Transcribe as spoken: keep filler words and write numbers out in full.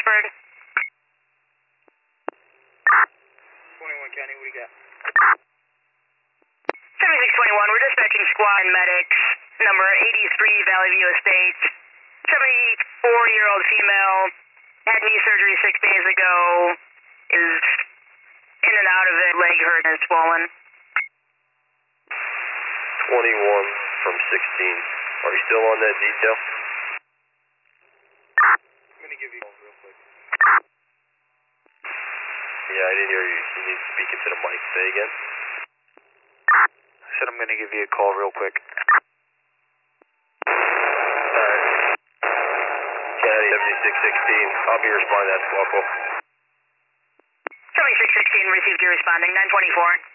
Roxbury. twenty-one County, what do you got? seventy-six twenty-one, we're dispatching squad and medics, number eighty-three Valley View Estates. seventy-four-year-old female, had knee surgery six days ago, is in and out of it, leg hurt and swollen. twenty-one from sixteen. Are you still on that detail? I'm going to give you a call real quick. Yeah, I didn't hear you. You need to speak into the mic. Say again. I said I'm going to give you a call real quick. Alright. County seventy-six sixteen. I'll be responding to that squawk call. seventy-six sixteen, received you responding, nine twenty-four.